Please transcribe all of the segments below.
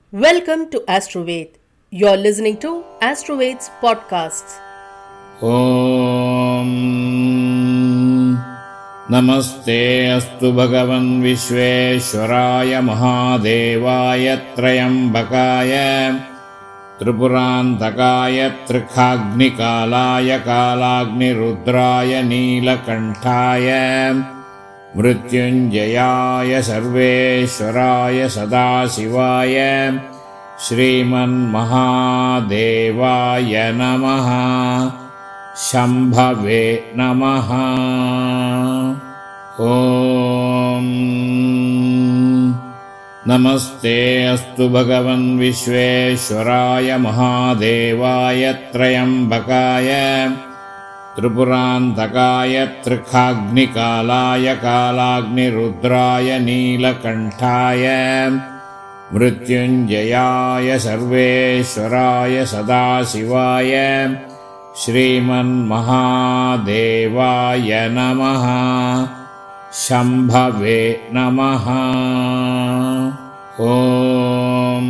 Welcome to Astroved. You're listening to Astroved's podcasts. ॐ नमस्ते अस्तु भगवन् विश्वेश्वराय महादेवाय त्र्यम्बकाय त्रिपुरान्तकाय त्रिखाग्निकालाय कालाग्निरुद्राय नीलकण्ठाय मृत्युञ्जयाय सर्वेश्वराय सदाशिवाय श्रीमन्महादेवाय नमः। शम्भवे नमः। ॐ नमस्ते अस्तु भगवन् विश्वेश्वराय महादेवाय त्र्यम्बकाय त्रिपुरान्तकाय त्रिखाग्निकालाय कालाग्निरुद्राय नीलकण्ठाय मृत्युञ्जयाय सर्वेश्वराय सदाशिवाय श्रीमन्महादेवाय नमः। शम्भवे नमः। ॐ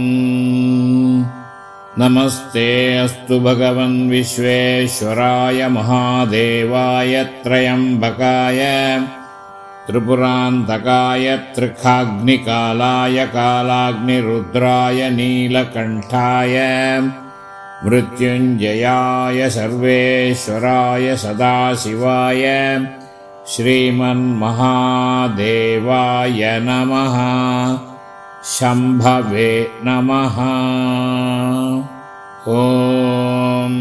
नमस्ते अस्तु भगवन् विश्वेश्वराय महादेवाय त्र्यम्बकाय त्रिपुरान्तकाय त्रिखाग्निकालाय कालाग्निरुद्राय नीलकण्ठाय मृत्युञ्जयाय सर्वेश्वराय सदाशिवाय श्रीमन्महादेवाय नमः। शम्भवे नमः। ॐ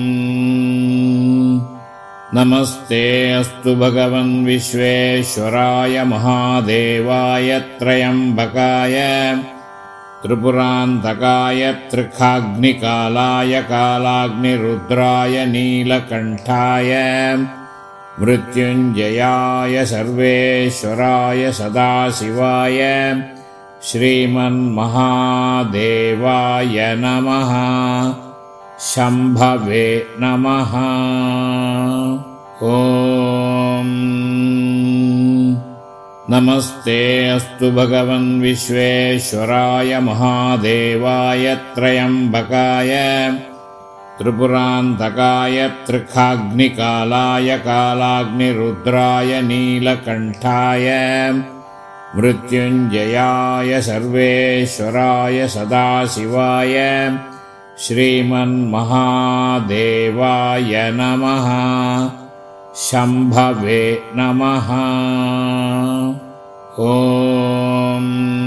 नमस्ते अस्तु भगवन् विश्वेश्वराय महादेवाय त्र्यम्बकाय त्रिपुरान्तकाय त्रिखाग्निकालाय कालाग्निरुद्राय नीलकण्ठाय मृत्युञ्जयाय सर्वेश्वराय सदाशिवाय श्रीमन्महादेवाय नमः। शम्भवे नमः। ॐ नमस्ते अस्तु भगवन् विश्वेश्वराय महादेवाय त्र्यम्बकाय त्रिपुरान्तकाय त्रिखाग्निकालाय कालाग्निरुद्राय नीलकण्ठाय मृत्युञ्जयाय सर्वेश्वराय सदाशिवाय श्रीमन्महादेवाय नमः। शम्भवे नमः। ॐ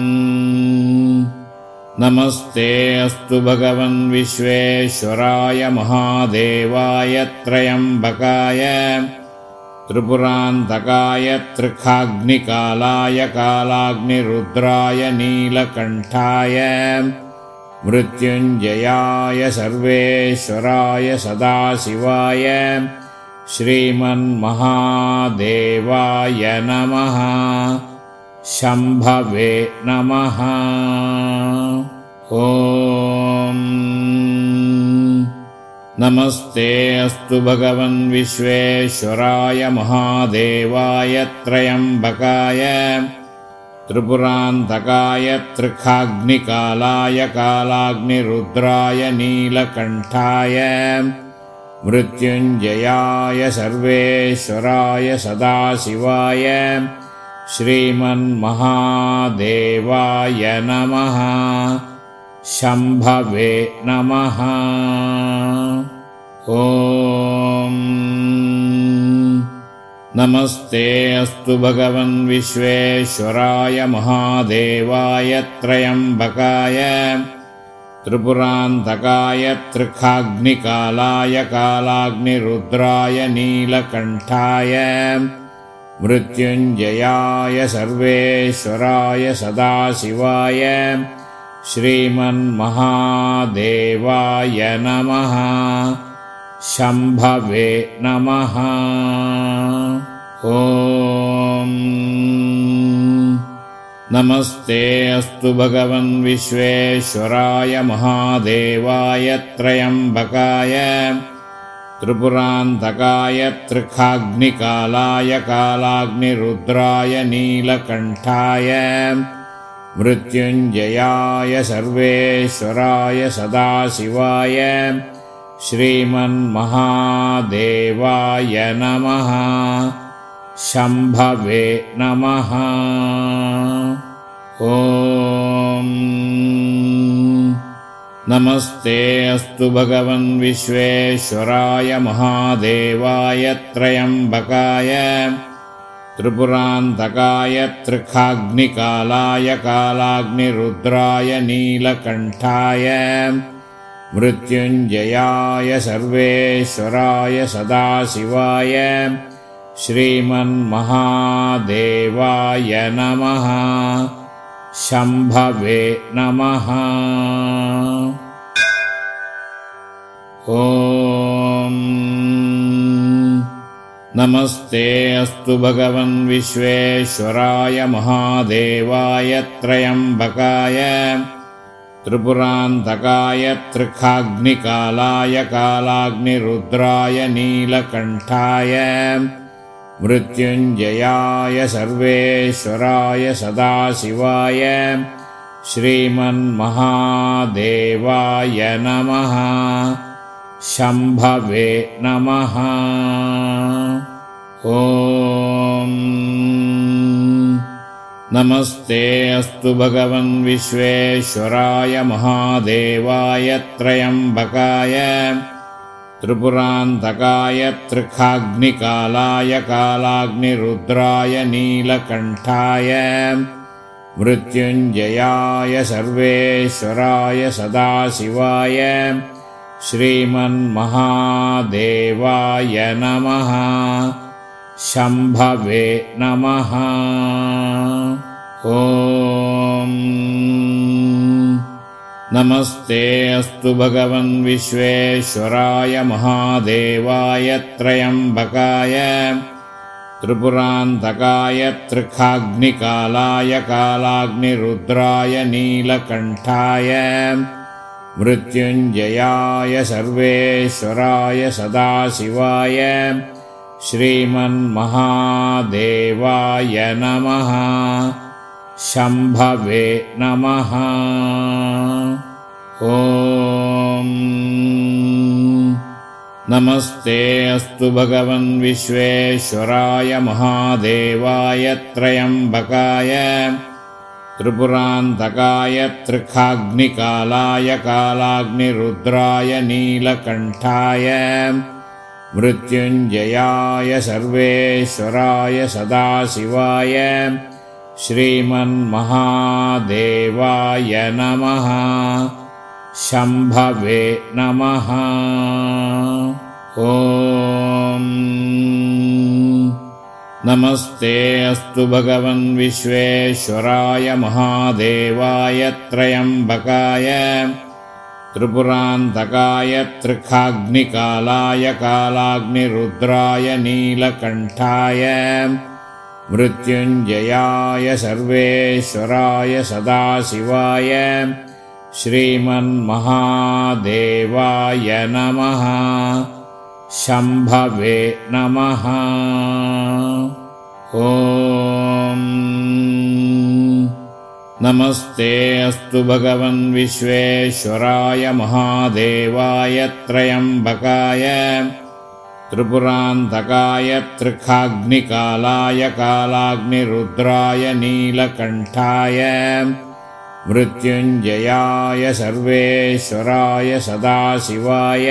नमस्ते अस्तु भगवन् विश्वेश्वराय महादेवाय त्र्यम्बकाय त्रिपुरान्तकाय त्रिखाग्निकालाय कालाग्निरुद्राय नीलकण्ठाय मृत्युञ्जयाय सर्वेश्वराय सदाशिवाय श्रीमन्महादेवाय नमः। शम्भवे नमः। ॐ नमस्ते अस्तु भगवन् विश्वेश्वराय महादेवाय त्र्यम्बकाय त्रिपुरान्तकाय त्रिखाग्निकालाय कालाग्निरुद्राय नीलकण्ठाय मृत्युञ्जयाय सर्वेश्वराय सदाशिवाय श्रीमन्महादेवाय नमः। शम्भवे नमः। ॐ नमस्ते अस्तु भगवन् विश्वेश्वराय महादेवाय त्र्यम्बकाय त्रिपुरान्तकाय त्रिखाग्निकालाय कालाग्निरुद्राय नीलकण्ठाय मृत्युञ्जयाय सर्वेश्वराय सदाशिवाय श्रीमन्महादेवाय नमः। शम्भवे नमः। ॐ नमस्ते अस्तु भगवन् विश्वेश्वराय महादेवाय त्र्यम्बकाय त्रिपुरान्तकाय त्रिखाग्निकालाय कालाग्निरुद्राय नीलकण्ठाय मृत्युञ्जयाय सर्वेश्वराय सदाशिवाय श्रीमन्महादेवाय नमः। शम्भवे नमः। ॐ नमस्ते अस्तु भगवन् विश्वेश्वराय महादेवाय त्र्यम्बकाय त्रिपुरान्तकाय त्रिखाग्निकालाय कालाग्निरुद्राय नीलकण्ठाय मृत्युञ्जयाय सर्वेश्वराय सदाशिवाय श्रीमन्महादेवाय नमः। शम्भवे नमः। ॐ नमस्ते अस्तु भगवन् विश्वेश्वराय महादेवाय त्र्यम्बकाय त्रिपुरान्तकाय त्रिखाग्निकालाय कालाग्निरुद्राय नीलकण्ठाय मृत्युञ्जयाय सर्वेश्वराय सदाशिवाय श्रीमन्महादेवाय नमः। शम्भवे नमः। ॐ नमस्ते अस्तु भगवन् विश्वेश्वराय महादेवाय त्र्यम्बकाय त्रिपुरान्तकाय त्रिखाग्निकालाय कालाग्निरुद्राय नीलकण्ठाय मृत्युञ्जयाय सर्वेश्वराय सदाशिवाय श्रीमन्महादेवाय नमः। शम्भवे नमः। ॐ नमस्ते अस्तु भगवन् विश्वेश्वराय महादेवाय त्र्यम्बकाय त्रिपुरान्तकाय त्रिखाग्निकालाय कालाग्निरुद्राय नीलकण्ठाय मृत्युञ्जयाय सर्वेश्वराय सदाशिवाय श्रीमन्महादेवाय नमः। शम्भवे नमः। ॐ नमस्ते अस्तु भगवन् विश्वेश्वराय महादेवाय त्र्यम्बकाय त्रिपुरान्तकाय त्रिखाग्निकालाय कालाग्निरुद्राय नीलकण्ठाय मृत्युञ्जयाय सर्वेश्वराय सदाशिवाय श्रीमन्महादेवाय नमः। शम्भवे नमः। ॐ नमस्ते अस्तु भगवन् विश्वेश्वराय महादेवाय त्र्यम्बकाय त्रिपुरान्तकाय त्रिखाग्निकालाय कालाग्निरुद्राय नीलकण्ठाय मृत्युञ्जयाय सर्वेश्वराय सदाशिवाय श्रीमन्महादेवाय नमः। शम्भवे नमः। ॐ नमस्ते अस्तु भगवन् विश्वेश्वराय महादेवाय त्र्यम्बकाय त्रिपुरान्तकाय त्रिखाग्निकालाय कालाग्निरुद्राय नीलकण्ठाय मृत्युञ्जयाय सर्वेश्वराय सदाशिवाय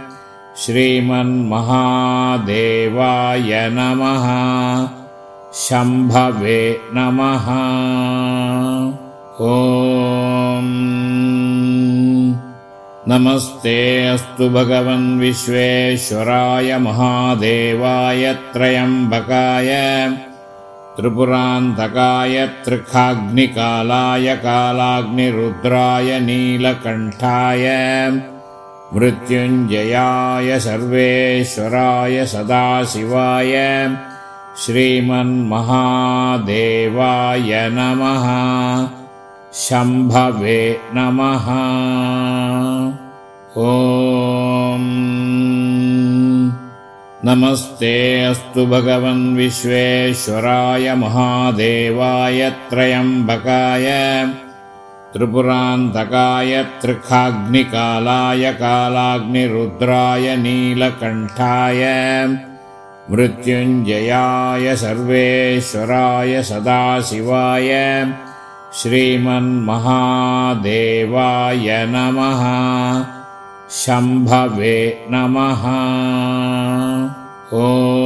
श्रीमन्महादेवाय नमः। शम्भवे नमः। ॐ नमस्ते अस्तु भगवन् विश्वेश्वराय महादेवाय त्र्यम्बकाय त्रिपुरान्तकाय त्रिखाग्निकालाय कालाग्निरुद्राय नीलकण्ठाय मृत्युञ्जयाय सर्वेश्वराय सदाशिवाय श्रीमन्महादेवाय नमः। शम्भवे नमः। ॐ नमस्ते अस्तु भगवन् विश्वेश्वराय महादेवाय त्र्यम्बकाय त्रिपुरान्तकाय त्रिखाग्निकालाय कालाग्निरुद्राय नीलकण्ठाय मृत्युञ्जयाय सर्वेश्वराय सदाशिवाय श्रीमन्महादेवाय नमः। शम्भवे नमः। ॐ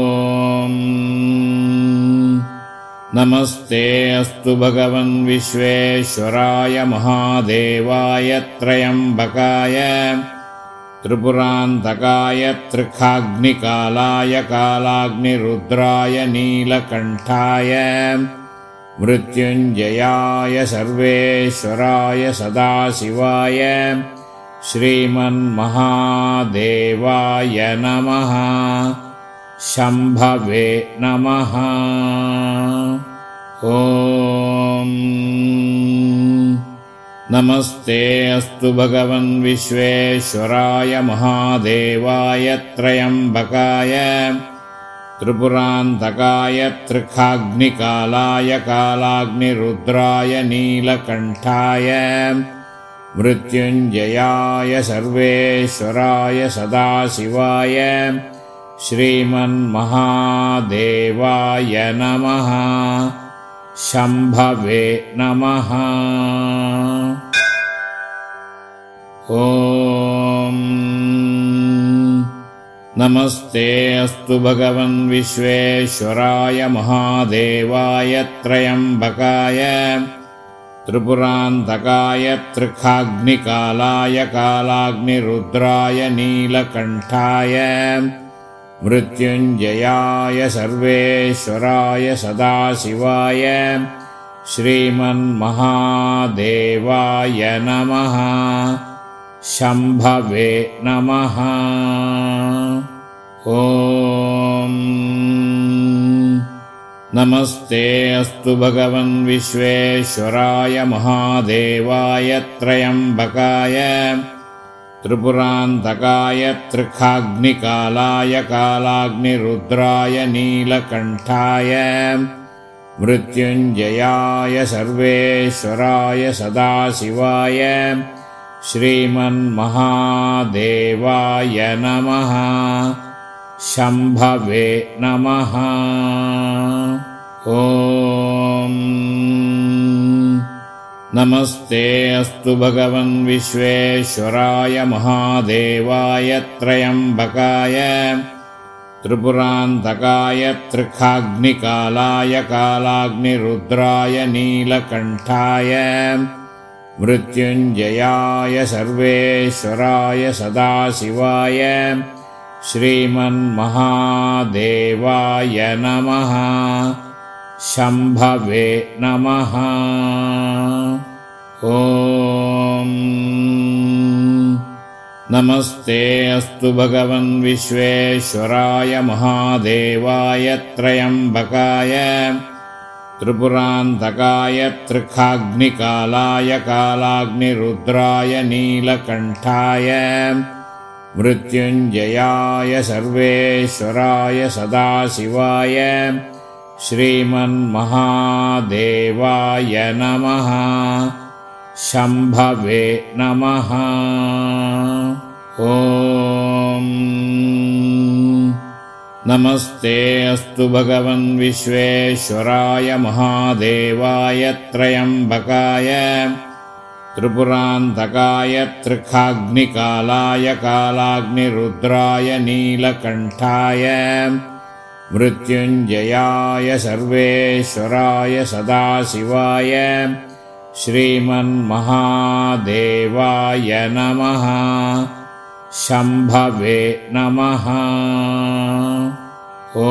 नमस्ते अस्तु भगवन् विश्वेश्वराय महादेवाय त्र्यम्बकाय त्रिपुरान्तकाय त्रिखाग्निकालाय कालाग्निरुद्राय नीलकण्ठाय मृत्युञ्जयाय सर्वेश्वराय सदाशिवाय श्रीमन्महादेवाय नमः। शम्भवे नमः। ॐ नमस्ते अस्तु भगवन् विश्वेश्वराय महादेवाय त्र्यम्बकाय त्रिपुरान्तकाय त्रिखाग्निकालाय कालाग्निरुद्राय नीलकण्ठाय मृत्युञ्जयाय सर्वेश्वराय सदाशिवाय श्रीमन्महादेवाय नमः। शम्भवे नमः। ॐ नमस्ते अस्तु भगवन् विश्वेश्वराय महादेवाय त्र्यम्बकाय त्रिपुरान्तकाय त्रिखाग्निकालाय कालाग्निरुद्राय नीलकण्ठाय मृत्युञ्जयाय सर्वेश्वराय सदाशिवाय श्रीमन्महादेवाय नमः। शम्भवे नमः। ॐ नमस्ते अस्तु भगवन् विश्वेश्वराय महादेवाय त्र्यम्बकाय त्रिपुरान्तकाय त्रिखाग्निकालाय कालाग्निरुद्राय नीलकण्ठाय मृत्युञ्जयाय सर्वेश्वराय सदाशिवाय श्रीमन्महादेवाय नमः। शम्भवे नमः। ॐ नमस्ते अस्तु भगवन् विश्वेश्वराय महादेवाय त्र्यम्बकाय त्रिपुरान्तकाय त्रिखाग्निकालाय कालाग्निरुद्राय नीलकण्ठाय मृत्युञ्जयाय सर्वेश्वराय सदाशिवाय श्रीमन्महादेवाय नमः। शम्भवे नमः। ॐ नमस्ते अस्तु भगवन् विश्वेश्वराय महादेवाय त्र्यम्बकाय त्रिपुरान्तकाय त्रिखाग्निकालाय कालाग्निरुद्राय नीलकण्ठाय मृत्युञ्जयाय सर्वेश्वराय सदाशिवाय श्रीमन्महादेवाय नमः। शम्भवे नमः। ॐ नमस्ते अस्तु भगवन् विश्वेश्वराय महादेवाय त्र्यम्बकाय त्रिपुरान्तकाय त्रिखाग्निकालाय कालाग्निरुद्राय नीलकण्ठाय मृत्युञ्जयाय सर्वेश्वराय सदाशिवाय श्रीमन्महादेवाय नमः। शम्भवे नमः। ॐ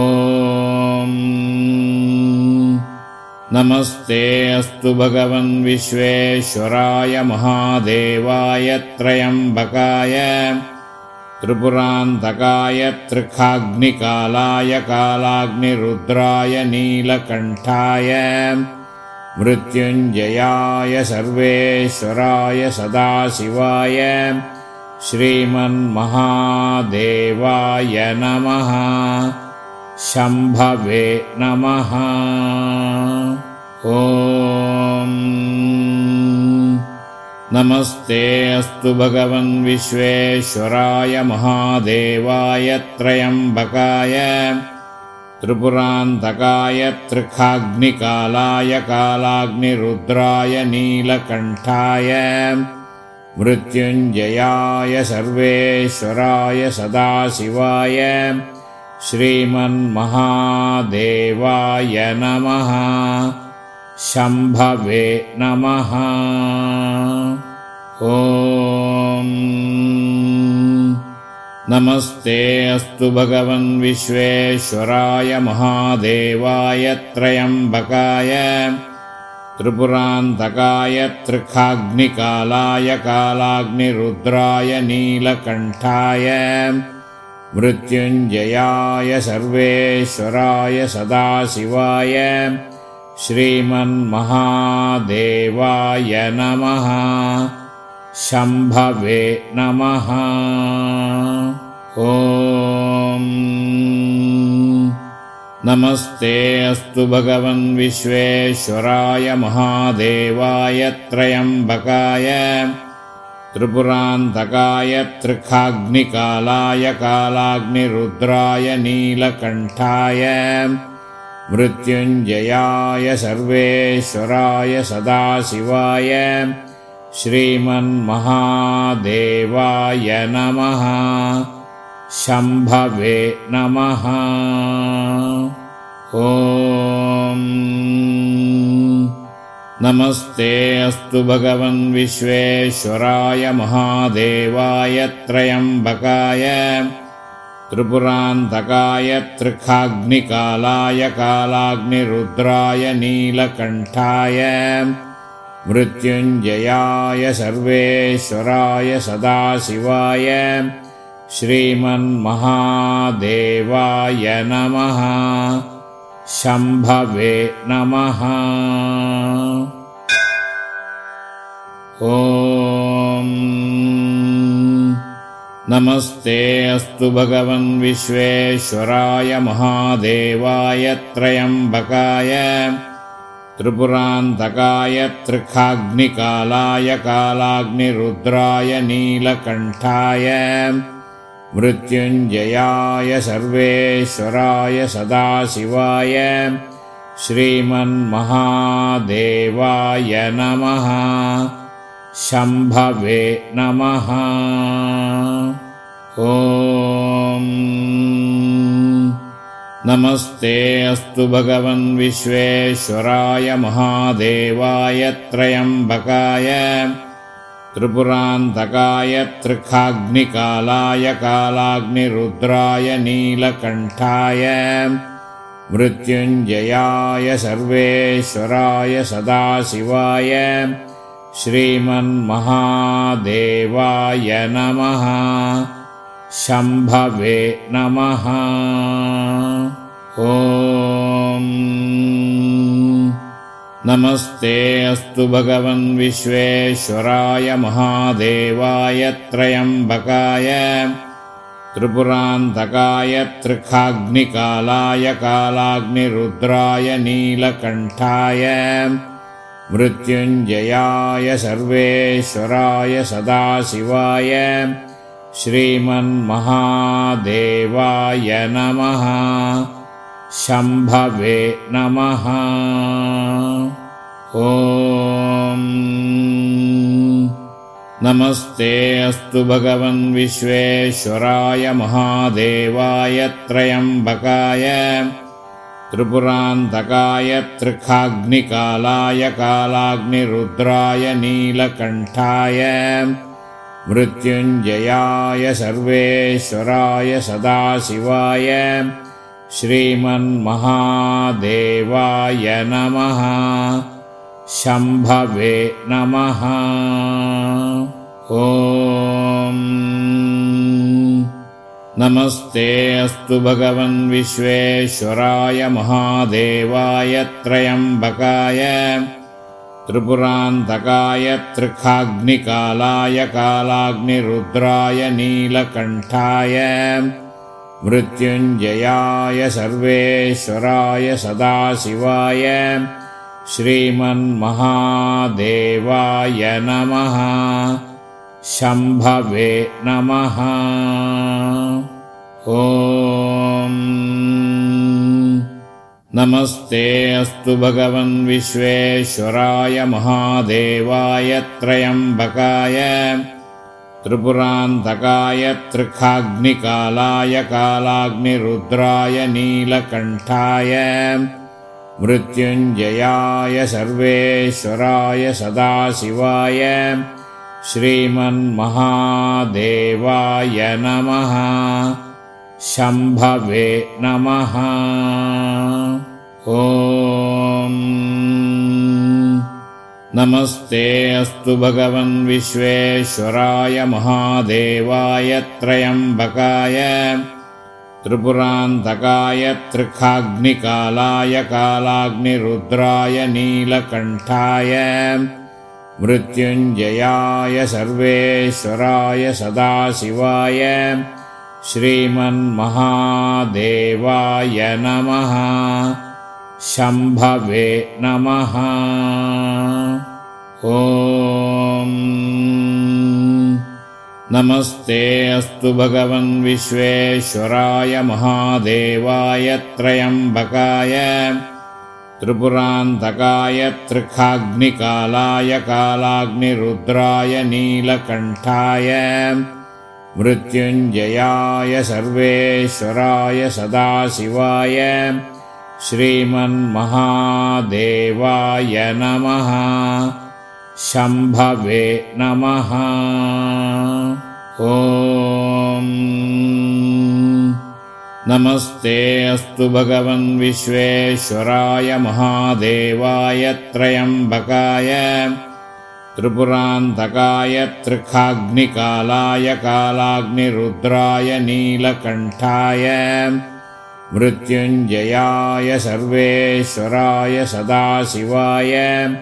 नमस्ते अस्तु भगवन् विश्वेश्वराय महादेवाय त्र्यम्बकाय त्रिपुरान्तकाय त्रिखाग्निकालाय कालाग्निरुद्राय नीलकण्ठाय मृत्युञ्जयाय सर्वेश्वराय सदाशिवाय श्रीमन्महादेवाय नमः। शम्भवे नमः। ॐ नमस्ते अस्तु भगवन् विश्वेश्वराय महादेवाय त्र्यम्बकाय त्रिपुरान्तकाय त्रिखाग्निकालाय कालाग्निरुद्राय नीलकण्ठाय मृत्युञ्जयाय सर्वेश्वराय सदाशिवाय श्रीमन्महादेवाय नमः। शम्भवे नमः। ॐ नमस्ते अस्तु भगवन् विश्वेश्वराय महादेवाय त्र्यम्बकाय त्रिपुरान्तकाय त्रिखाग्निकालाय कालाग्निरुद्राय नीलकण्ठाय मृत्युञ्जयाय सर्वेश्वराय सदाशिवाय श्रीमन्महादेवाय नमः। शम्भवे नमः। ॐ नमस्ते अस्तु भगवन् विश्वेश्वराय महादेवाय त्र्यम्बकाय त्रिपुरान्तकाय त्रिखाग्निकालाय कालाग्निरुद्राय नीलकण्ठाय मृत्युञ्जयाय सर्वेश्वराय सदाशिवाय श्रीमन्महादेवाय नमः। शम्भवे नमः। ॐ नमस्ते अस्तु भगवन् विश्वेश्वराय महादेवाय त्र्यम्बकाय त्रिपुरान्तकाय त्रिखाग्निकालाय कालाग्निरुद्राय नीलकण्ठाय मृत्युञ्जयाय सर्वेश्वराय सदाशिवाय श्रीमन्महादेवाय नमः। शम्भवे नमः। ॐ नमस्ते अस्तु भगवन् विश्वेश्वराय महादेवाय त्र्यम्बकाय त्रिपुरान्तकाय त्रिखाग्निकालाय कालाग्निरुद्राय नीलकण्ठाय मृत्युञ्जयाय सर्वेश्वराय सदाशिवाय श्रीमन्महादेवाय नमः। शम्भवे नमः। ॐ नमस्ते अस्तु भगवन् विश्वेश्वराय महादेवाय त्र्यम्बकाय त्रिपुरान्तकाय त्रिखाग्निकालाय कालाग्निरुद्राय नीलकण्ठाय मृत्युञ्जयाय सर्वेश्वराय सदाशिवाय श्रीमन्महादेवाय नमः। शम्भवे नमः। ॐ नमस्ते अस्तु भगवन् विश्वेश्वराय महादेवाय त्र्यम्बकाय त्रिपुरान्तकाय त्रिखाग्निकालाय कालाग्निरुद्राय नीलकण्ठाय मृत्युञ्जयाय सर्वेश्वराय सदाशिवाय श्रीमन्महादेवाय नमः। शम्भवे नमः। ॐ नमस्ते अस्तु भगवन् विश्वेश्वराय महादेवाय त्र्यम्बकाय त्रिपुरान्तकाय त्रिखाग्निकालाय कालाग्निरुद्राय नीलकण्ठाय मृत्युञ्जयाय सर्वेश्वराय सदाशिवाय श्रीमन्महादेवाय नमः। शम्भवे नमः। ॐ नमस्ते अस्तु भगवन् विश्वेश्वराय महादेवाय त्र्यम्बकाय त्रिपुरान्तकाय त्रिखाग्निकालाय कालाग्निरुद्राय नीलकण्ठाय मृत्युञ्जयाय सर्वेश्वराय सदाशिवाय श्रीमन्महादेवाय नमः। शम्भवे नमः। ॐ नमस्ते अस्तु भगवन् विश्वेश्वराय महादेवाय त्र्यम्बकाय त्रिपुरान्तकाय त्रिखाग्निकालाय कालाग्निरुद्राय नीलकण्ठाय मृत्युञ्जयाय सर्वेश्वराय सदाशिवाय श्रीमन्महादेवाय नमः। शम्भवे नमः। ॐ नमस्ते अस्तु भगवन् विश्वेश्वराय महादेवाय त्र्यम्बकाय त्रिपुरान्तकाय त्रिखाग्निकालाय कालाग्निरुद्राय नीलकण्ठाय मृत्युञ्जयाय सर्वेश्वराय सदाशिवाय श्रीमन्महादेवाय नमः। शम्भवे नमः। ॐ नमस्ते अस्तु भगवन् विश्वेश्वराय महादेवाय त्र्यम्बकाय त्रिपुरान्तकाय त्रिखाग्निकालाय कालाग्निरुद्राय नीलकण्ठाय मृत्युञ्जयाय सर्वेश्वराय सदाशिवाय श्रीमन्महादेवाय नमः। शम्भवे नमः। ॐ नमस्ते अस्तु भगवन् विश्वेश्वराय महादेवाय त्र्यम्बकाय त्रिपुरान्तकाय त्रिखाग्निकालाय कालाग्निरुद्राय नीलकण्ठाय मृत्युञ्जयाय सर्वेश्वराय सदाशिवाय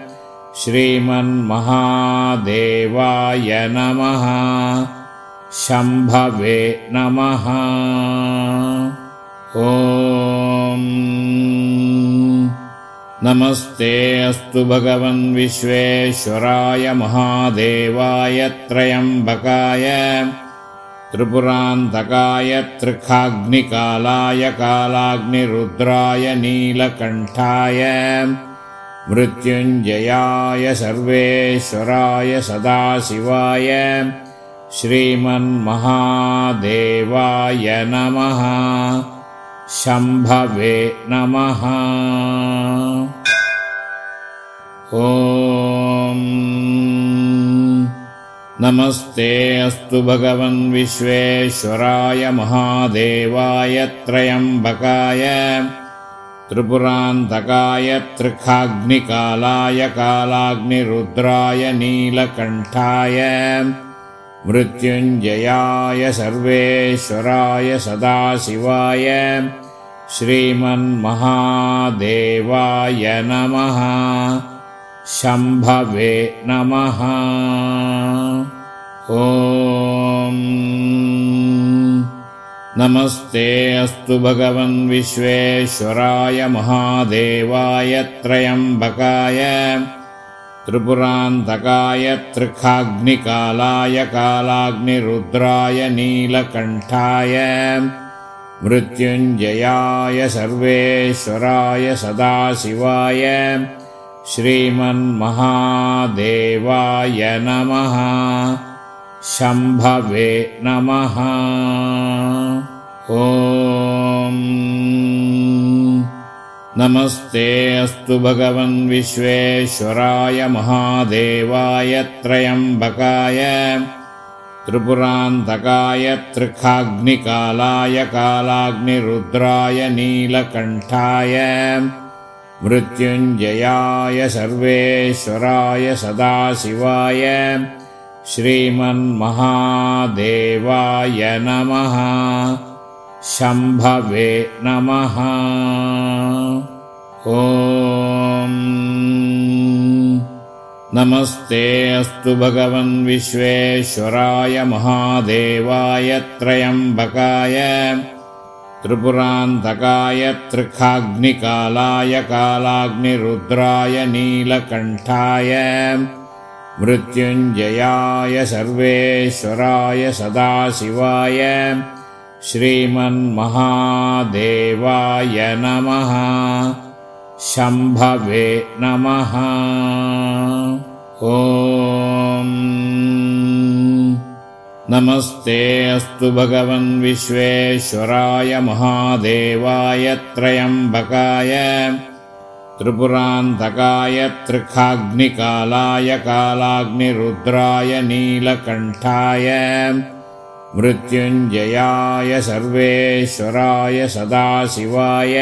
श्रीमन्महादेवाय नमः। शम्भवे नमः। ॐ नमस्ते अस्तु भगवन् विश्वेश्वराय महादेवाय त्र्यम्बकाय त्रिपुरान्तकाय त्रिखाग्निकालाय कालाग्निरुद्राय नीलकण्ठाय मृत्युञ्जयाय सर्वेश्वराय सदाशिवाय श्रीमन्महादेवाय नमः। शम्भवे नमः। ॐ नमस्ते अस्तु भगवन् विश्वेश्वराय महादेवाय त्र्यम्बकाय त्रिपुरान्तकाय त्रिखाग्निकालाय कालाग्निरुद्राय नीलकण्ठाय मृत्युञ्जयाय सर्वेश्वराय सदाशिवाय श्रीमन्महादेवाय नमः। शम्भवे नमः। ॐ नमस्ते अस्तु भगवन् विश्वेश्वराय महादेवाय त्र्यम्बकाय त्रिपुरान्तकाय त्रिखाग्निकालाय कालाग्निरुद्राय नीलकण्ठाय मृत्युञ्जयाय सर्वेश्वराय सदाशिवाय श्रीमन्महादेवाय नमः। शम्भवे नमः। ॐ नमस्ते अस्तु भगवन् विश्वेश्वराय महादेवाय त्र्यम्बकाय त्रिपुरान्तकाय त्रिखाग्निकालाय कालाग्निरुद्राय नीलकण्ठाय मृत्युञ्जयाय सर्वेश्वराय सदाशिवाय श्रीमन्महादेवाय नमः। शम्भवे नमः। ॐ नमस्ते अस्तु भगवन् विश्वेश्वराय महादेवाय त्रयम्बकाय त्रिपुरान्तकाय त्रिखाग्निकालाय कालाग्निरुद्राय नीलकण्ठाय मृत्युञ्जयाय सर्वेश्वराय सदाशिवाय श्रीमन्महादेवाय नमः। शम्भवे नमः। ॐ नमस्ते अस्तु भगवन् विश्वेश्वराय महादेवाय त्रयम्बकाय त्रिपुरान्तकाय त्रिखाग्निकालाय कालाग्निरुद्राय नीलकण्ठाय मृत्युञ्जयाय सर्वेश्वराय सदाशिवाय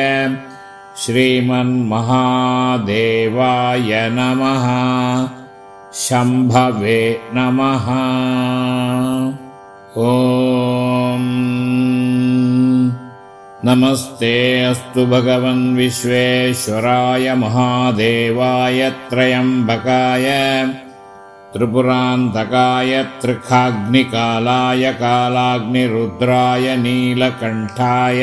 श्रीमन्महादेवाय नमः। शम्भवे नमः। ॐ नमस्ते अस्तु भगवन् विश्वेश्वराय महादेवाय त्रयम्बकाय त्रिपुरान्तकाय त्रिखाग्निकालाय कालाग्निरुद्राय नीलकण्ठाय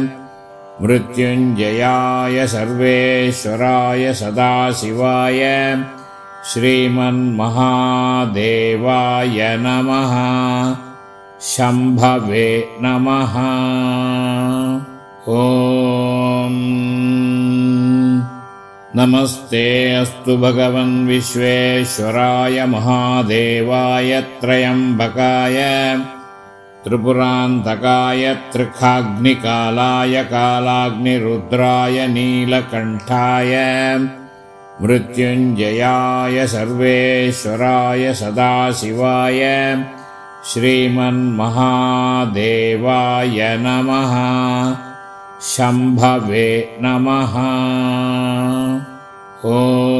मृत्युञ्जयाय सर्वेश्वराय सदाशिवाय श्रीमन्महादेवाय नमः। शम्भवे नमः। ॐ नमस्ते अस्तु भगवन् विश्वेश्वराय महादेवाय त्रयम्बकाय त्रिपुरान्तकाय त्रिखाग्निकालाय कालाग्निरुद्राय नीलकण्ठाय मृत्युञ्जयाय सर्वेश्वराय सदाशिवाय श्रीमन्महादेवाय नमः। शम्भवे नमः। ॐ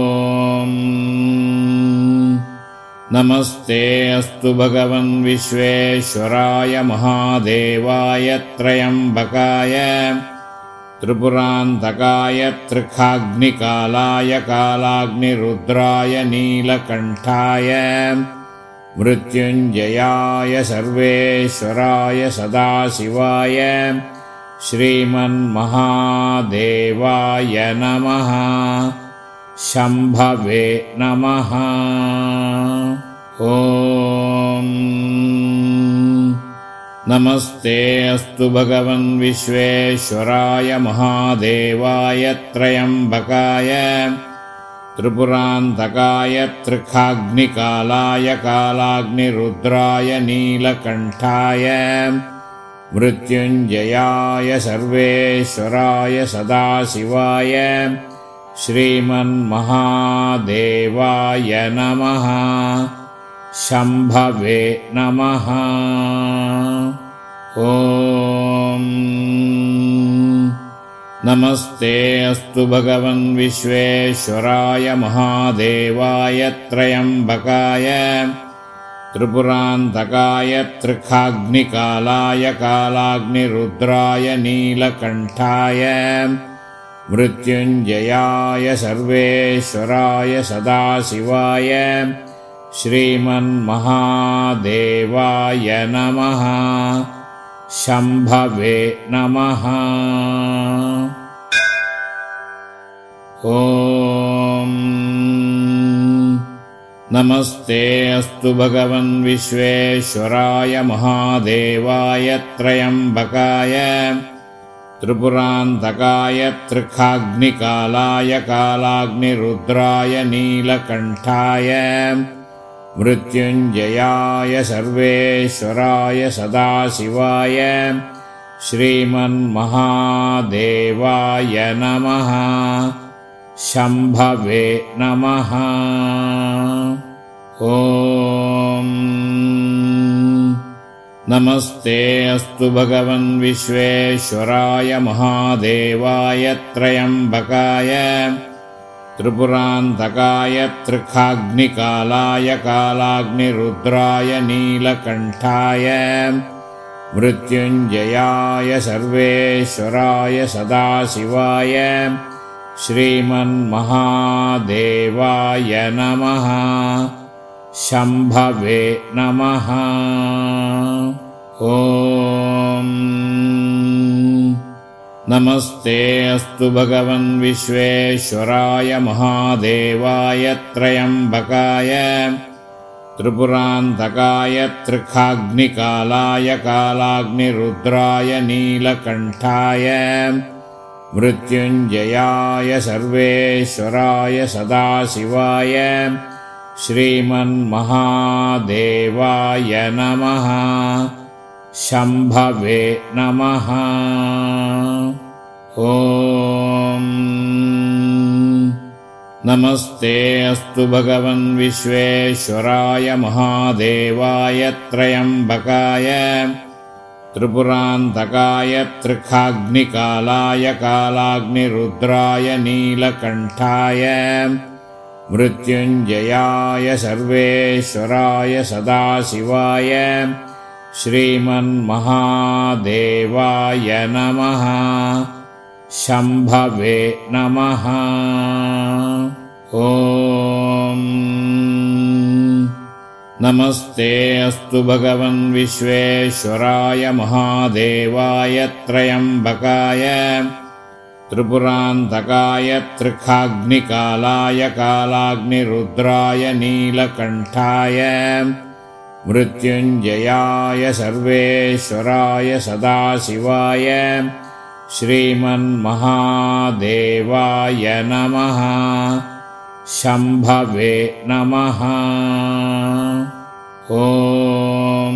नमस्ते अस्तु भगवन् विश्वेश्वराय महादेवाय त्रयम्बकाय त्रिपुरान्तकाय त्रिखाग्निकालाय कालाग्निरुद्राय नीलकण्ठाय मृत्युञ्जयाय सर्वेश्वराय सदाशिवाय श्रीमन्महादेवाय नमः। शम्भवे नमः। ॐ नमस्ते अस्तु भगवन् विश्वेश्वराय महादेवाय त्रयम्बकाय त्रिपुरान्तकाय त्रिखाग्निकालाय कालाग्निरुद्राय नीलकण्ठाय मृत्युञ्जयाय सर्वेश्वराय सदाशिवाय श्रीमन्महादेवाय नमः। शम्भवे नमः। ॐ नमस्ते अस्तु भगवन् विश्वेश्वराय महादेवाय त्रयम्बकाय त्रिपुरान्तकाय त्रिखाग्निकालाय कालाग्निरुद्राय नीलकण्ठाय मृत्युञ्जयाय सर्वेश्वराय सदाशिवाय श्रीमन्महादेवाय नमः। शम्भवे नमः। ॐ नमस्ते अस्तु भगवन् विश्वेश्वराय महादेवाय त्रयम्बकाय त्रिपुरान्तकाय त्रिखाग्निकालाय कालाग्निरुद्राय नीलकण्ठाय मृत्युञ्जयाय सर्वेश्वराय सदाशिवाय श्रीमन्महादेवाय नमः। शम्भवे नमः। ॐ नमस्ते अस्तु भगवन् विश्वेश्वराय महादेवाय त्रयम्बकाय त्रिपुरान्तकाय त्रिखाग्निकालाय कालाग्निरुद्राय नीलकण्ठाय मृत्युञ्जयाय सर्वेश्वराय सदाशिवाय श्रीमन्महादेवाय नमः। शम्भवे नमः। ॐ नमस्ते अस्तु भगवन् विश्वेश्वराय महादेवाय त्र्यम्बकाय त्रिपुरान्तकाय त्रिखाग्निकालाय कालाग्निरुद्राय नीलकण्ठाय मृत्युञ्जयाय सर्वेश्वराय सदाशिवाय श्रीमन्महादेवाय नमः। शम्भवे नमः। ॐ नमस्ते अस्तु भगवन् विश्वेश्वराय महादेवाय त्र्यम्बकाय त्रिपुरान्तकाय त्रिखाग्निकालाय कालाग्निरुद्राय नीलकण्ठाय मृत्युञ्जयाय सर्वेश्वराय सदाशिवाय श्रीमन्महादेवाय नमः। शम्भवे नमः। ॐ नमस्ते अस्तु भगवन् विश्वेश्वराय महादेवाय त्र्यम्बकाय त्रिपुरान्तकाय त्रिखाग्निकालाय कालाग्निरुद्राय नीलकण्ठाय मृत्युञ्जयाय सर्वेश्वराय सदाशिवाय श्रीमन्महादेवाय नमः। शम्भवे नमः। ॐ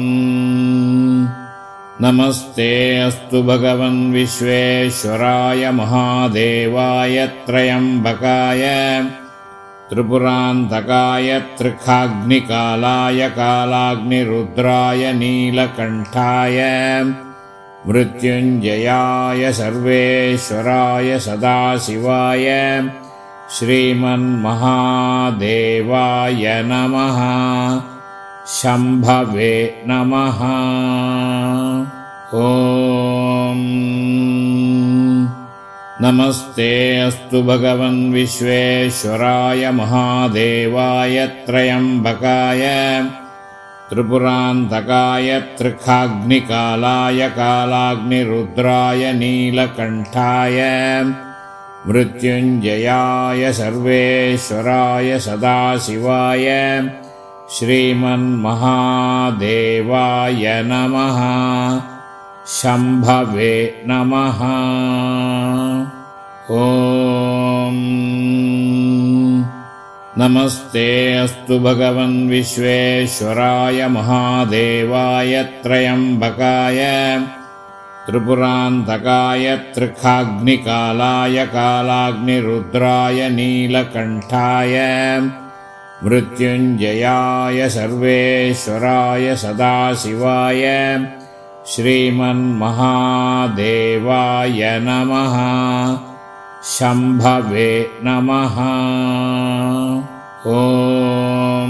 नमस्ते अस्तु भगवन् विश्वेश्वराय महादेवाय त्र्यम्बकाय त्रिपुरान्तकाय त्रिखाग्निकालाय कालाग्निरुद्राय नीलकण्ठाय मृत्युञ्जयाय सर्वेश्वराय सदाशिवाय श्रीमन्महादेवाय नमः। शम्भवे नमः। ॐ नमस्ते अस्तु भगवन् विश्वेश्वराय महादेवाय त्र्यम्बकाय त्रिपुरान्तकाय त्रिखाग्निकालाय कालाग्निरुद्राय नीलकण्ठाय मृत्युञ्जयाय सर्वेश्वराय सदाशिवाय श्रीमन्महादेवाय नमः। शम्भवे नमः। ॐ नमस्ते अस्तु भगवन् विश्वेश्वराय महादेवाय त्र्यम्बकाय त्रिपुरान्तकाय त्रिखाग्निकालाय कालाग्निरुद्राय नीलकण्ठाय मृत्युञ्जयाय सर्वेश्वराय सदाशिवाय श्रीमन्महादेवाय नमः। शम्भवे नमः। ॐ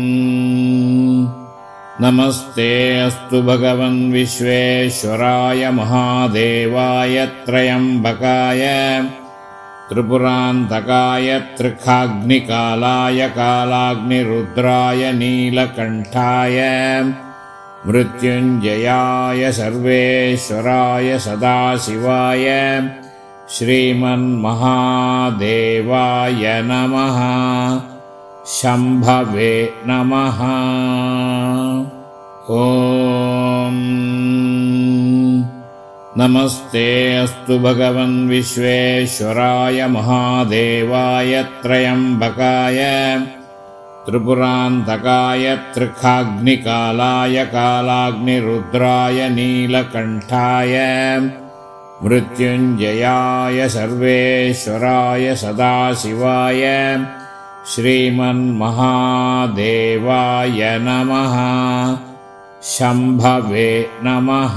नमस्ते अस्तु भगवन् विश्वेश्वराय महादेवाय त्र्यम्बकाय त्रिपुरान्तकाय त्रिखाग्निकालाय कालाग्निरुद्राय नीलकण्ठाय मृत्युञ्जयाय सर्वेश्वराय सदाशिवाय श्रीमन्महादेवाय नमः। शम्भवे नमः। ॐ नमस्ते अस्तु भगवन् विश्वेश्वराय महादेवाय त्र्यम्बकाय त्रिपुरान्तकाय त्रिखाग्निकालाय कालाग्निरुद्राय नीलकण्ठाय मृत्युञ्जयाय सर्वेश्वराय सदाशिवाय श्रीमन्महादेवाय नमः। शम्भवे नमः।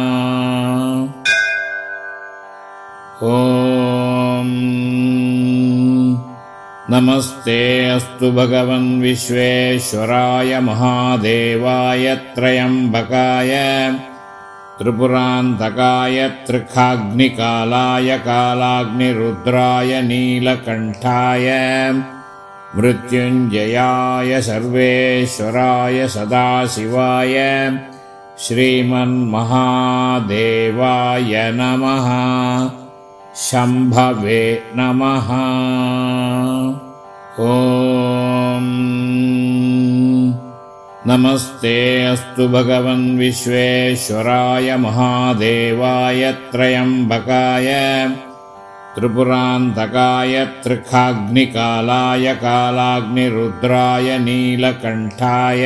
ॐ नमस्ते अस्तु भगवन् विश्वेश्वराय महादेवाय त्र्यम्बकाय त्रिपुरान्तकाय त्रिखाग्निकालाय कालाग्निरुद्राय नीलकण्ठाय मृत्युञ्जयाय सर्वेश्वराय सदाशिवाय श्रीमन्महादेवाय नमः। शम्भवे नमः। ॐ नमस्ते अस्तु भगवन् विश्वेश्वराय महादेवाय त्र्यम्बकाय त्रिपुरान्तकाय त्रिखाग्निकालाय कालाग्निरुद्राय नीलकण्ठाय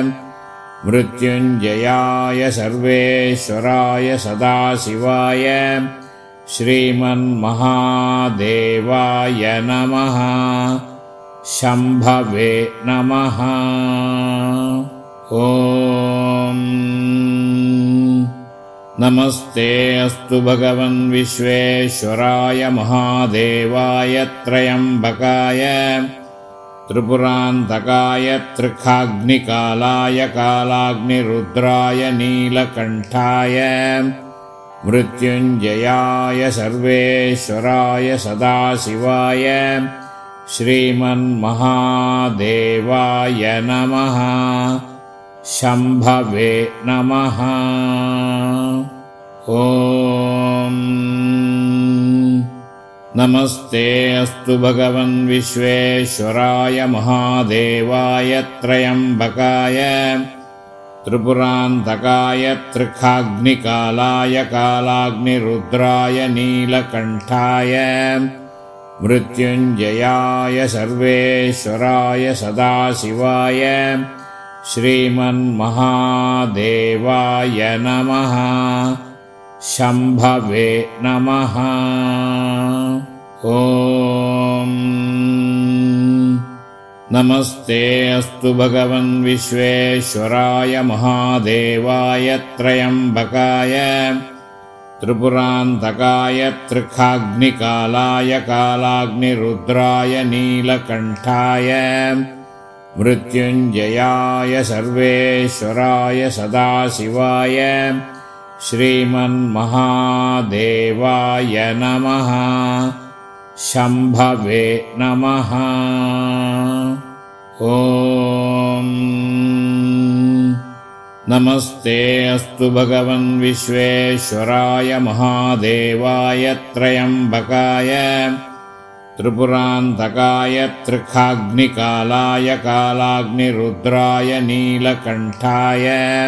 मृत्युञ्जयाय सर्वेश्वराय सदाशिवाय श्रीमन्महादेवाय नमः। शम्भवे नमः। ॐ नमस्ते अस्तु भगवन् विश्वेश्वराय महादेवाय त्र्यम्बकाय त्रिपुरान्तकाय त्रिखाग्निकालाय कालाग्निरुद्राय नीलकण्ठाय मृत्युञ्जयाय सर्वेश्वराय सदाशिवाय श्रीमन्महादेवाय नमः। शम्भवे नमः। ॐ नमस्ते अस्तु भगवन् विश्वेश्वराय महादेवाय त्र्यम्बकाय त्रिपुरान्तकाय त्रिखाग्निकालाय कालाग्निरुद्राय नीलकण्ठाय मृत्युञ्जयाय सर्वेश्वराय सदाशिवाय श्रीमन्महादेवाय नमः। शम्भवे नमः। ॐ नमस्ते अस्तु भगवन् विश्वेश्वराय महादेवाय त्र्यम्बकाय त्रिपुरान्तकाय त्रिखाग्निकालाय कालाग्निरुद्राय नीलकण्ठाय मृत्युञ्जयाय सर्वेश्वराय सदाशिवाय श्रीमन्महादेवाय नमः। शम्भवे नमः। ॐ नमस्ते अस्तु भगवन् विश्वेश्वराय महादेवाय त्र्यम्बकाय त्रिपुरान्तकाय त्रिखाग्निकालाय कालाग्निरुद्राय नीलकण्ठाय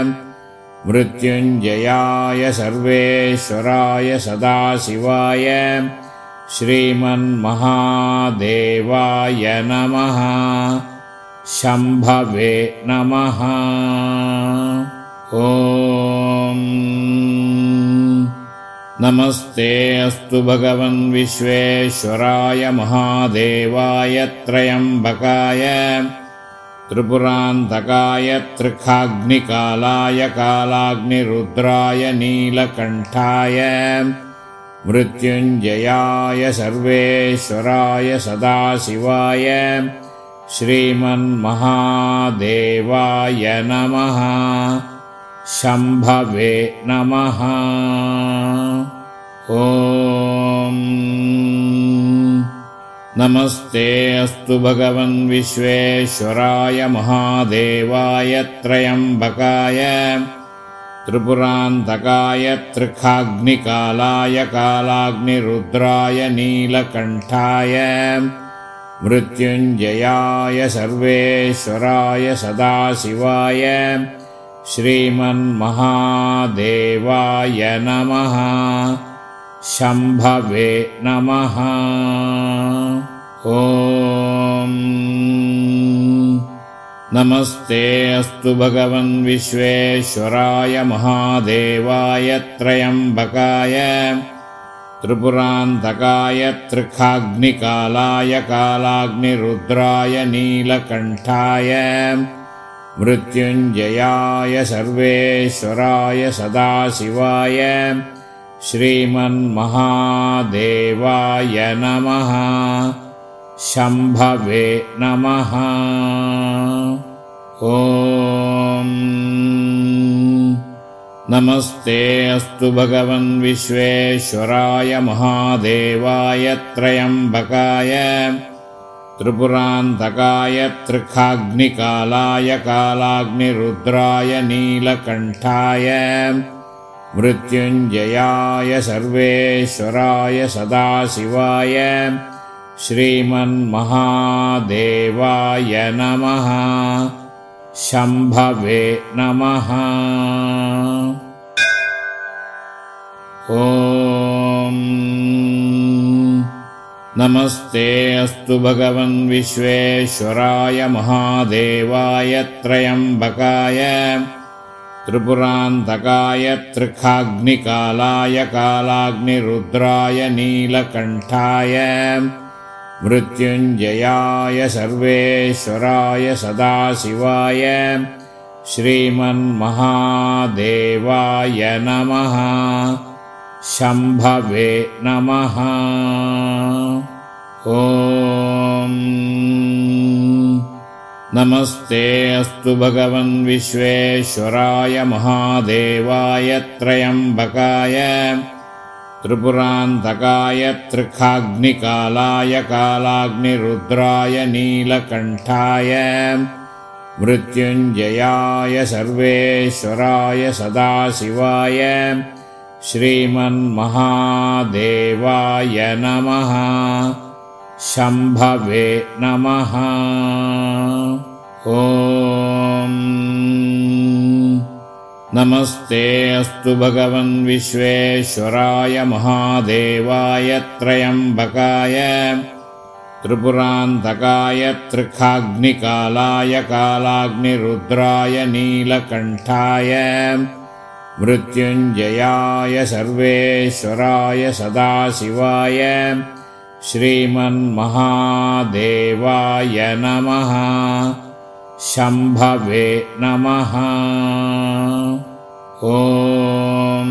मृत्युञ्जयाय सर्वेश्वराय सदाशिवाय श्रीमन्महादेवाय नमः। शम्भवे नमः। ॐ नमस्ते अस्तु भगवन् विश्वेश्वराय महादेवाय त्र्यम्बकाय त्रिपुरान्तकाय त्रिखाग्निकालाय कालाग्निरुद्राय नीलकण्ठाय मृत्युञ्जयाय सर्वेश्वराय सदाशिवाय श्रीमन्महादेवाय नमः। शम्भवे नमः। ॐ नमस्ते अस्तु भगवन् विश्वेश्वराय महादेवाय त्र्यम्बकाय त्रिपुरान्तकाय त्रिखाग्निकालाय कालाग्निरुद्राय नीलकण्ठाय मृत्युञ्जयाय सर्वेश्वराय सदाशिवाय श्रीमन्महादेवाय नमः। शम्भवे नमः। ॐ नमस्ते अस्तु भगवन् विश्वेश्वराय महादेवाय त्र्यम्बकाय त्रिपुरान्तकाय त्रिखाग्निकालाय कालाग्निरुद्राय नीलकण्ठाय मृत्युञ्जयाय सर्वेश्वराय सदाशिवाय श्रीमन्महादेवाय नमः। शम्भवे नमः। ॐ नमस्ते अस्तु भगवन् विश्वेश्वराय महादेवाय त्र्यम्बकाय त्रिपुरान्तकाय त्रिखाग्निकालाय कालाग्निरुद्राय नीलकण्ठाय मृत्युञ्जयाय सर्वेश्वराय सदाशिवाय श्रीमन्महादेवाय नमः। शम्भवे नमः। ॐ नमस्ते अस्तु भगवन् विश्वेश्वराय महादेवाय त्र्यम्बकाय त्रिपुरान्तकाय त्रिखाग्निकालाय कालाग्निरुद्राय नीलकण्ठाय मृत्युञ्जयाय सर्वेश्वराय सदाशिवाय श्रीमन्महादेवाय नमः। शम्भवे नमः। ॐ नमस्ते अस्तु भगवन् विश्वेश्वराय महादेवाय त्र्यम्बकाय त्रिपुरान्तकाय त्रिखाग्निकालाय कालाग्निरुद्राय नीलकण्ठाय मृत्युञ्जयाय सर्वेश्वराय सदाशिवाय श्रीमन्महादेवाय नमः। शम्भवे नमः। ॐ नमस्ते अस्तु भगवन् विश्वेश्वराय महादेवाय त्र्यम्बकाय त्रिपुरान्तकाय त्रिखाग्निकालाय कालाग्निरुद्राय नीलकण्ठाय मृत्युञ्जयाय सर्वेश्वराय सदाशिवाय श्रीमन्महादेवाय नमः। शम्भवे नमः। ॐ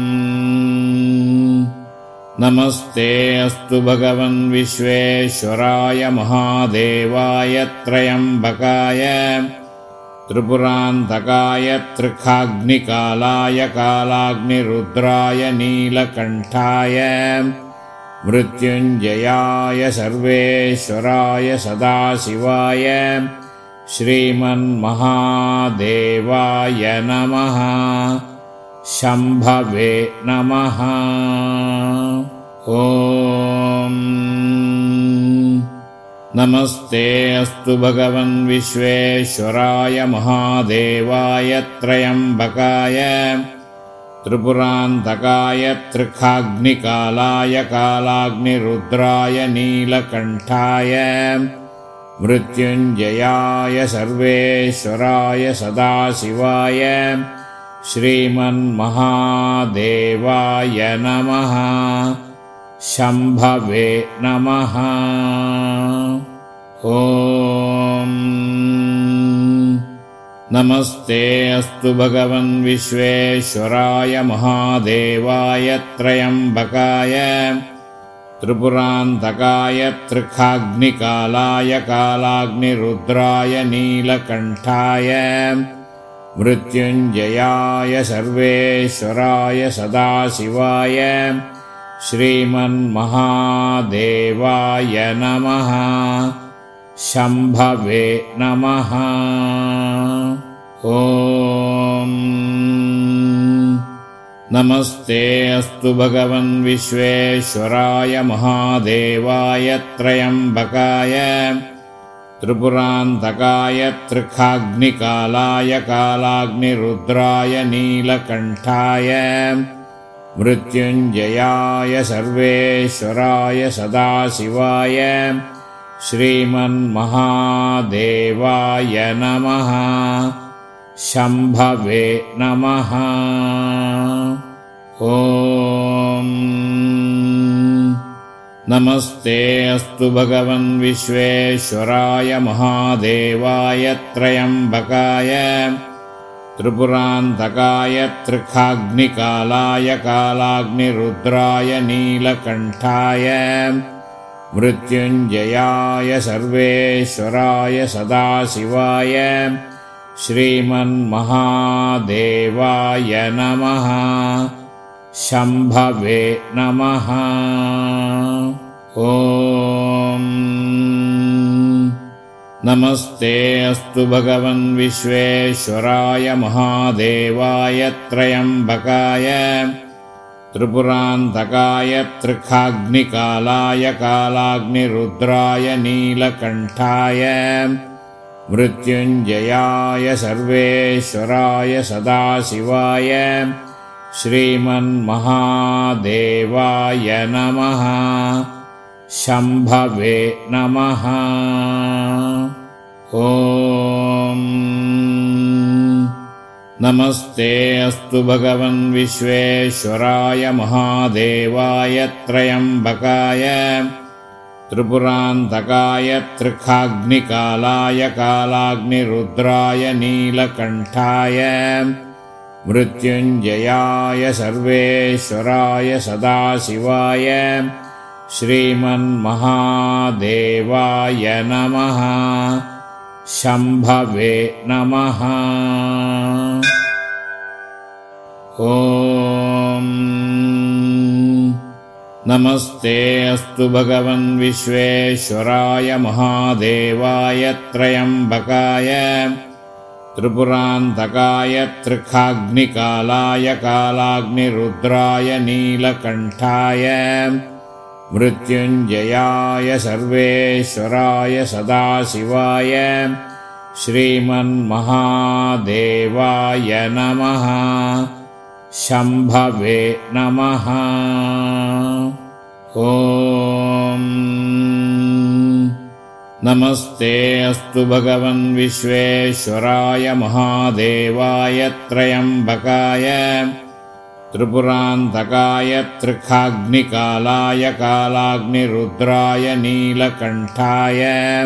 नमस्ते अस्तु भगवन् विश्वेश्वराय महादेवाय त्र्यम्बकाय त्रिपुरान्तकाय त्रिखाग्निकालाय कालाग्निरुद्राय नीलकण्ठाय मृत्युञ्जयाय सर्वेश्वराय सदाशिवाय श्रीमन्महादेवाय नमः। शम्भवे नमः। ॐ नमस्ते अस्तु भगवन् विश्वेश्वराय महादेवाय त्र्यम्बकाय त्रिपुरान्तकाय त्रिखाग्निकालाय कालाग्निरुद्राय नीलकण्ठाय मृत्युञ्जयाय सर्वेश्वराय सदाशिवाय श्रीमन्महादेवाय नमः। शम्भवे नमः। ॐ नमस्ते अस्तु भगवन् विश्वेश्वराय महादेवाय त्र्यम्बकाय त्रिपुरान्तकाय त्रिखाग्निकालाय कालाग्निरुद्राय नीलकण्ठाय मृत्युञ्जयाय सर्वेश्वराय सदाशिवाय श्रीमन्महादेवाय नमः। शम्भवे नमः। ॐ नमस्ते अस्तु भगवन् विश्वेश्वराय महादेवाय त्र्यम्बकाय त्रिपुरान्तकाय त्रिखाग्निकालाय कालाग्निरुद्राय नीलकण्ठाय मृत्युञ्जयाय सर्वेश्वराय सदाशिवाय श्रीमन्महादेवाय नमः। शम्भवे नमः। ॐ नमस्ते अस्तु भगवन् विश्वेश्वराय महादेवाय त्र्यम्बकाय त्रिपुरान्तकाय त्रिखाग्निकालाय कालाग्निरुद्राय नीलकण्ठाय मृत्युञ्जयाय सर्वेश्वराय सदाशिवाय श्रीमन्महादेवाय नमः। शम्भवे नमः। ॐ नमस्ते अस्तु भगवन् विश्वेश्वराय महादेवाय त्र्यम्बकाय त्रिपुरान्तकाय त्रिखाग्निकालाय कालाग्निरुद्राय नीलकण्ठाय मृत्युञ्जयाय सर्वेश्वराय सदाशिवाय श्रीमन्महादेवाय नमः। शम्भवे नमः। ॐ नमस्ते अस्तु भगवन् विश्वेश्वराय महादेवाय त्र्यम्बकाय त्रिपुरान्तकाय त्रिखाग्निकालाय कालाग्निरुद्राय नीलकण्ठाय मृत्युञ्जयाय सर्वेश्वराय सदाशिवाय श्रीमन्महादेवाय नमः। शम्भवे नमः। ॐ नमस्ते अस्तु भगवन् विश्वेश्वराय महादेवाय त्र्यम्बकाय त्रिपुरान्तकाय त्रिखाग्निकालाय कालाग्निरुद्राय नीलकण्ठाय मृत्युञ्जयाय सर्वेश्वराय सदाशिवाय श्रीमन्महादेवाय नमः। शम्भवे नमः। ॐ नमस्ते अस्तु भगवन् विश्वेश्वराय महादेवाय त्र्यम्बकाय त्रिपुरान्तकाय त्रिखाग्निकालाय कालाग्निरुद्राय नीलकण्ठाय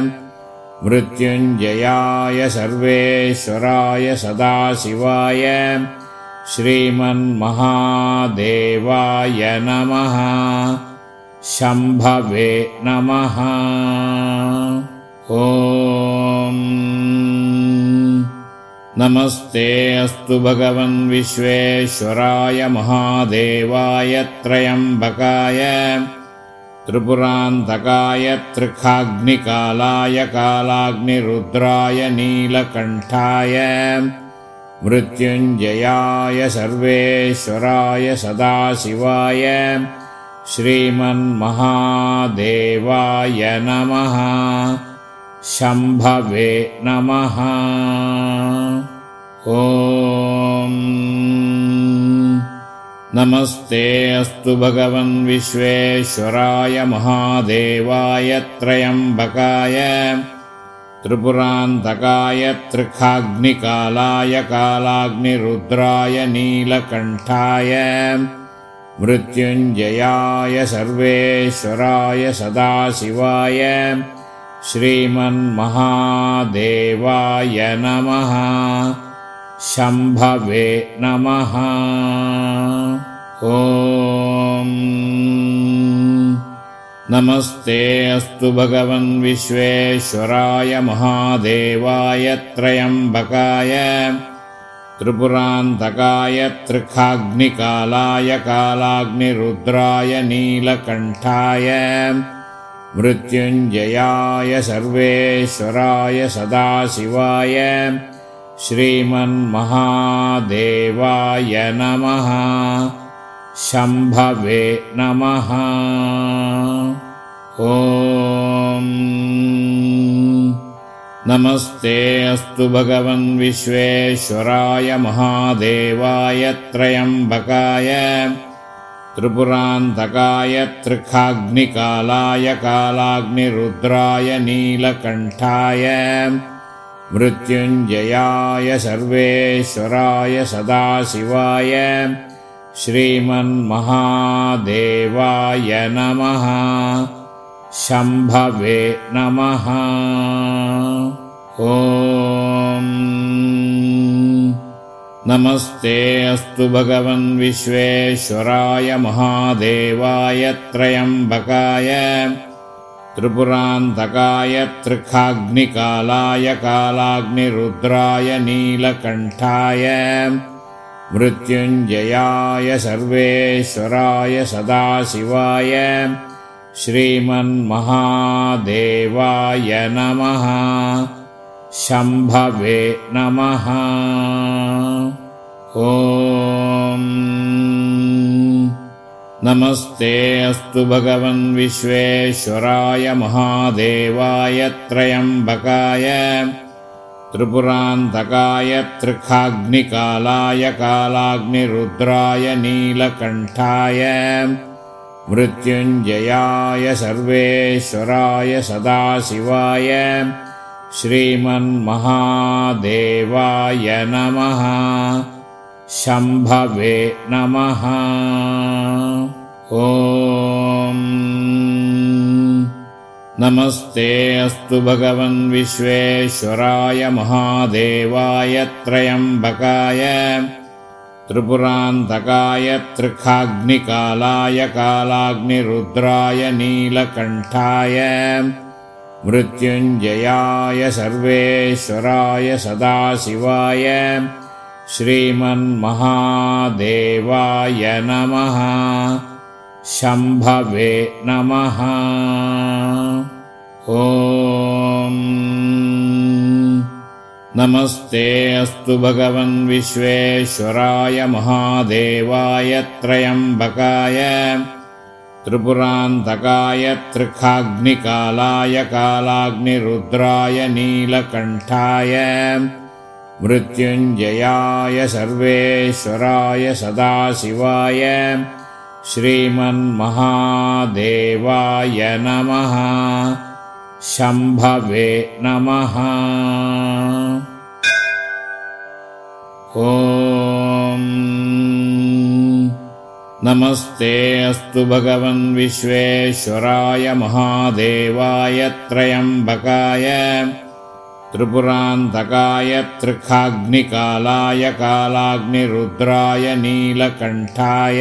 मृत्युञ्जयाय सर्वेश्वराय सदाशिवाय श्रीमन्महादेवाय नमः। शम्भवे नमः। ॐ नमस्ते अस्तु भगवन् विश्वेश्वराय महादेवाय त्र्यम्बकाय त्रिपुरान्तकाय त्रिखाग्निकालाय कालाग्निरुद्राय नीलकण्ठाय मृत्युञ्जयाय सर्वेश्वराय सदाशिवाय श्रीमन्महादेवाय नमः। शम्भवे नमः। ॐ नमस्ते अस्तु भगवन् विश्वेश्वराय महादेवाय त्र्यम्बकाय त्रिपुरान्तकाय त्रिखाग्निकालाय कालाग्निरुद्राय नीलकण्ठाय मृत्युञ्जयाय सर्वेश्वराय सदाशिवाय श्रीमन्महादेवाय नमः। शम्भवे नमः। ॐ नमस्ते अस्तु भगवन् विश्वेश्वराय महादेवाय त्र्यम्बकाय त्रिपुरान्तकाय त्रिखाग्निकालाय कालाग्निरुद्राय नीलकण्ठाय मृत्युञ्जयाय सर्वेश्वराय सदाशिवाय श्रीमन्महादेवाय नमः। शम्भवे नमः। ॐ नमस्ते अस्तु भगवन् विश्वेश्वराय महादेवाय त्र्यम्बकाय त्रिपुरान्तकाय त्रिखाग्निकालाय कालाग्निरुद्राय नीलकण्ठाय मृत्युञ्जयाय सर्वेश्वराय सदाशिवाय श्रीमन्महादेवाय नमः। शम्भवे नमः। ॐ नमस्ते अस्तु भगवन् विश्वेश्वराय महादेवाय त्र्यम्बकाय त्रिपुरान्तकाय त्रिखाग्निकालाय कालाग्निरुद्राय नीलकण्ठाय मृत्युञ्जयाय सर्वेश्वराय सदाशिवाय श्रीमन्महादेवाय नमः। शम्भवे नमः। ॐ नमस्ते अस्तु भगवन् विश्वेश्वराय महादेवाय त्र्यम्बकाय त्रिपुरान्तकाय त्रिखाग्निकालाय कालाग्निरुद्राय नीलकण्ठाय मृत्युञ्जयाय सर्वेश्वराय सदाशिवाय श्रीमन्महादेवाय नमः। शम्भवे नमः। ॐ नमस्ते अस्तु भगवन् विश्वेश्वराय महादेवाय त्र्यम्बकाय त्रिपुरान्तकाय त्रिखाग्निकालाय कालाग्निरुद्राय नीलकण्ठाय मृत्युञ्जयाय सर्वेश्वराय सदाशिवाय श्रीमन्महादेवाय नमः। शम्भवे नमः। ॐ नमस्ते अस्तु भगवन् विश्वेश्वराय महादेवाय त्र्यम्बकाय त्रिपुरान्तकाय त्रिखाग्निकालाय कालाग्निरुद्राय नीलकण्ठाय मृत्युञ्जयाय सर्वेश्वराय सदाशिवाय श्रीमन्महादेवाय नमः। शम्भवे नमः। ॐ नमस्ते अस्तु भगवन् विश्वेश्वराय महादेवाय त्र्यम्बकाय त्रिपुरान्तकाय त्रिखाग्निकालाय कालाग्निरुद्राय नीलकण्ठाय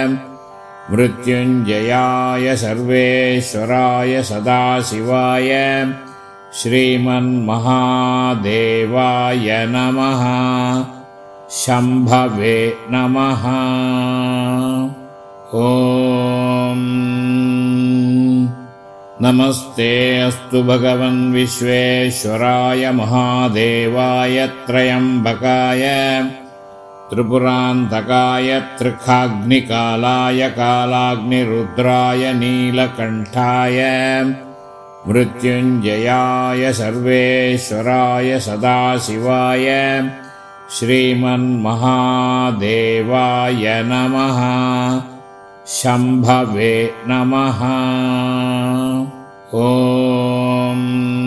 मृत्युञ्जयाय सर्वेश्वराय सदाशिवाय श्रीमन्महादेवाय नमः। शम्भवे नमः। ॐ नमस्ते अस्तु भगवन् विश्वेश्वराय महादेवाय त्र्यम्बकाय त्रिपुरान्तकाय त्रिखाग्निकालाय कालाग्निरुद्राय नीलकण्ठाय मृत्युञ्जयाय सर्वेश्वराय सदाशिवाय श्रीमन्महादेवाय नमः। शम्भवे नमः। ॐ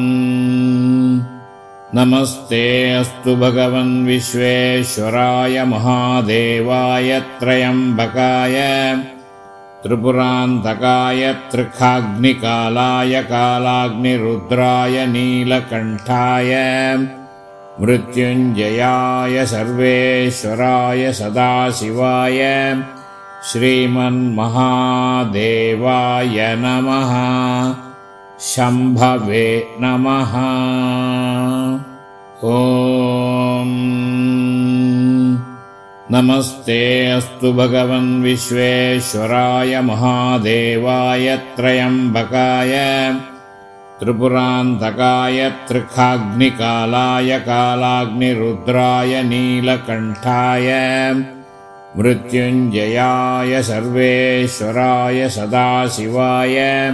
नमस्ते अस्तु भगवन् विश्वेश्वराय महादेवाय त्र्यम्बकाय त्रिपुरान्तकाय त्रिखाग्निकालाय कालाग्निरुद्राय नीलकण्ठाय मृत्युञ्जयाय सर्वेश्वराय सदाशिवाय श्रीमन्महादेवाय नमः। शम्भवे नमः। ॐ नमस्ते अस्तु भगवन् विश्वेश्वराय महादेवाय त्र्यम्बकाय त्रिपुरान्तकाय त्रिखाग्निकालाय कालाग्निरुद्राय नीलकण्ठाय मृत्युञ्जयाय सर्वेश्वराय सदाशिवाय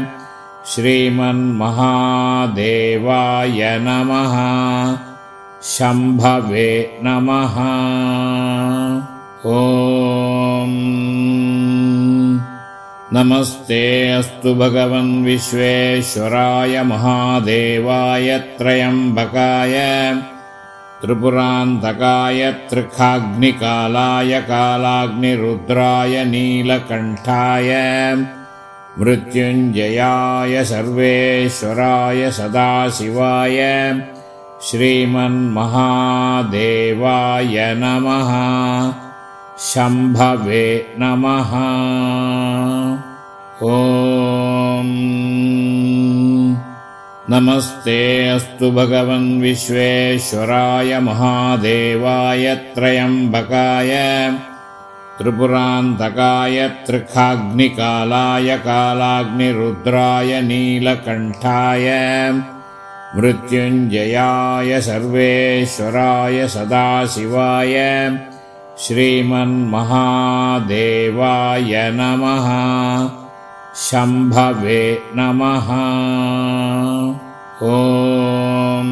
श्रीमन्महादेवाय नमः। शम्भवे नमः। ॐ नमस्ते अस्तु भगवन् विश्वेश्वराय महादेवाय त्र्यम्बकाय त्रिपुरान्तकाय त्रिखाग्निकालाय कालाग्निरुद्राय नीलकण्ठाय मृत्युञ्जयाय सर्वेश्वराय सदाशिवाय श्रीमन्महादेवाय नमः। शम्भवे नमः। ॐ नमस्ते अस्तु भगवन् विश्वेश्वराय महादेवाय त्र्यम्बकाय त्रिपुरान्तकाय त्रिखाग्निकालाय कालाग्निरुद्राय नीलकण्ठाय मृत्युञ्जयाय सर्वेश्वराय सदाशिवाय श्रीमन्महादेवाय नमः। शम्भवे नमः। ॐ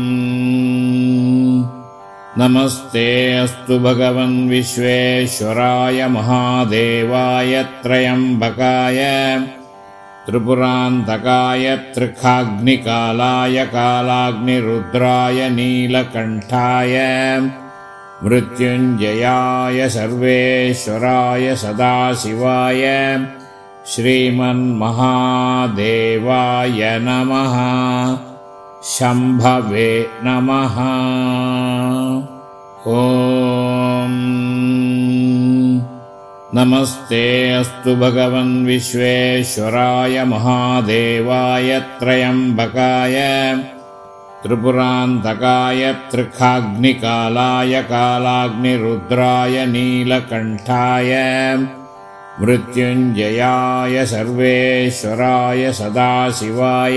नमस्ते अस्तु भगवन् विश्वेश्वराय महादेवाय त्र्यम्बकाय त्रिपुरान्तकाय त्रिखाग्निकालाय कालाग्निरुद्राय नीलकण्ठाय मृत्युञ्जयाय सर्वेश्वराय सदाशिवाय श्रीमन्महादेवाय नमः। शम्भवे नमः। ॐ नमस्ते अस्तु भगवन् विश्वेश्वराय महादेवाय त्र्यम्बकाय त्रिपुरान्तकाय त्रिखाग्निकालाय कालाग्निरुद्राय नीलकण्ठाय मृत्युञ्जयाय सर्वेश्वराय सदाशिवाय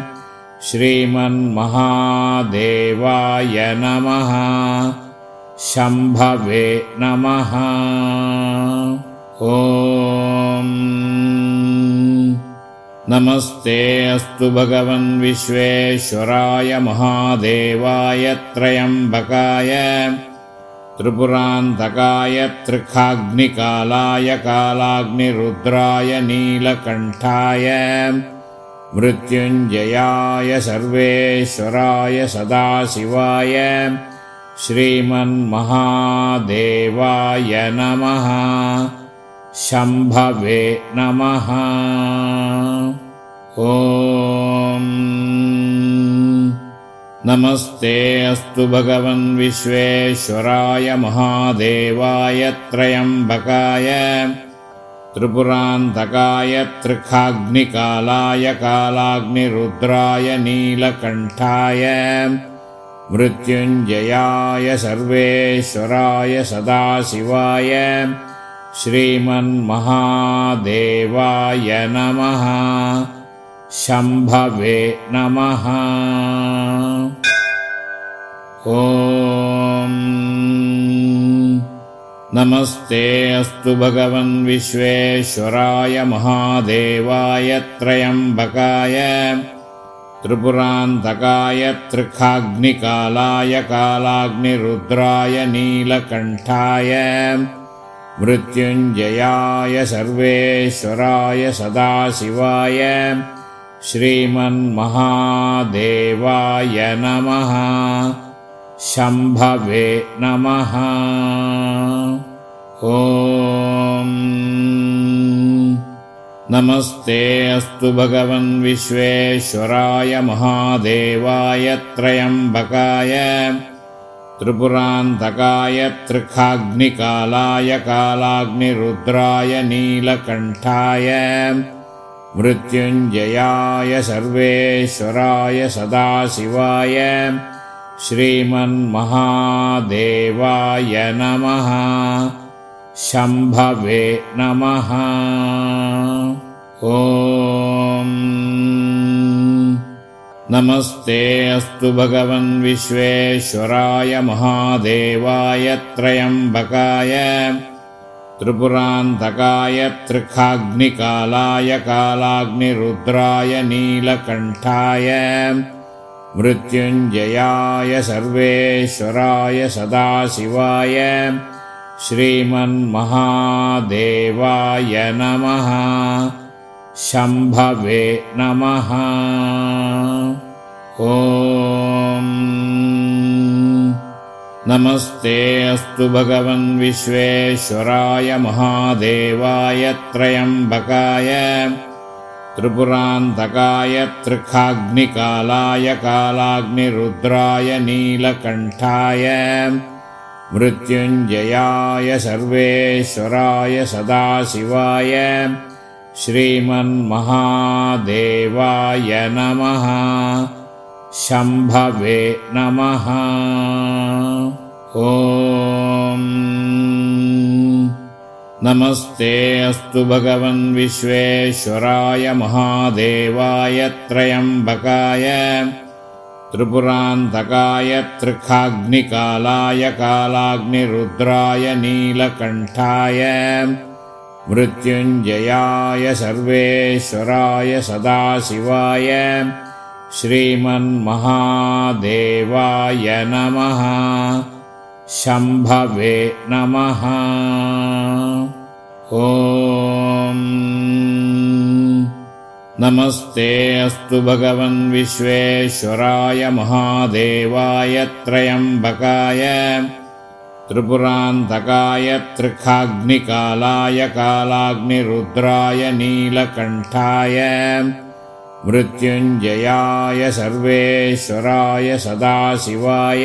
श्रीमन्महादेवाय नमः। शम्भवे नमः। ॐ नमस्ते अस्तु भगवन् विश्वेश्वराय महादेवाय त्र्यम्बकाय त्रिपुरान्तकाय त्रिखाग्निकालाय कालाग्निरुद्राय नीलकण्ठाय मृत्युञ्जयाय सर्वेश्वराय सदाशिवाय श्रीमन्महादेवाय नमः। शम्भवे नमः। ॐ नमस्ते अस्तु भगवन् विश्वेश्वराय महादेवाय त्र्यम्बकाय त्रिपुरान्तकाय त्रिखाग्निकालाय कालाग्निरुद्राय नीलकण्ठाय मृत्युञ्जयाय सर्वेश्वराय सदाशिवाय श्रीमन्महादेवाय नमः। शम्भवे नमः। ॐ नमस्ते अस्तु भगवन् विश्वेश्वराय महादेवाय त्र्यम्बकाय त्रिपुरान्तकाय त्रिखाग्निकालाय कालाग्निरुद्राय नीलकण्ठाय मृत्युञ्जयाय सर्वेश्वराय सदाशिवाय श्रीमन्महादेवाय नमः। शम्भवे नमः। ॐ नमस्ते अस्तु भगवन् विश्वेश्वराय महादेवाय त्र्यम्बकाय त्रिपुरान्तकाय त्रिखाग्निकालाय कालाग्निरुद्राय नीलकण्ठाय मृत्युञ्जयाय सर्वेश्वराय सदाशिवाय श्रीमन्महादेवाय नमः। शम्भवे नमः। ॐ नमस्ते अस्तु भगवन् विश्वेश्वराय महादेवाय त्र्यम्बकाय त्रिपुरान्तकाय त्रिखाग्निकालाय कालाग्निरुद्राय नीलकण्ठाय मृत्युञ्जयाय सर्वेश्वराय सदाशिवाय श्रीमन्महादेवाय नमः। शम्भवे नमः। ॐ नमस्ते अस्तु भगवन् विश्वेश्वराय महादेवाय त्र्यम्बकाय त्रिपुरान्तकाय त्रिखाग्निकालाय कालाग्निरुद्राय नीलकण्ठाय मृत्युञ्जयाय सर्वेश्वराय सदाशिवाय श्रीमन्महादेवाय नमः। शम्भवे नमः। ॐ नमस्ते अस्तु भगवन् विश्वेश्वराय महादेवाय त्र्यम्बकाय त्रिपुरान्तकाय त्रिखाग्निकालाय कालाग्निरुद्राय नीलकण्ठाय मृत्युञ्जयाय सर्वेश्वराय सदाशिवाय श्रीमन्महादेवाय नमः। शम्भवे नमः। ॐ नमस्ते अस्तु भगवन् विश्वेश्वराय महादेवाय त्र्यम्बकाय त्रिपुरान्तकाय त्रिखाग्निकालाय कालाग्निरुद्राय नीलकण्ठाय मृत्युञ्जयाय सर्वेश्वराय सदाशिवाय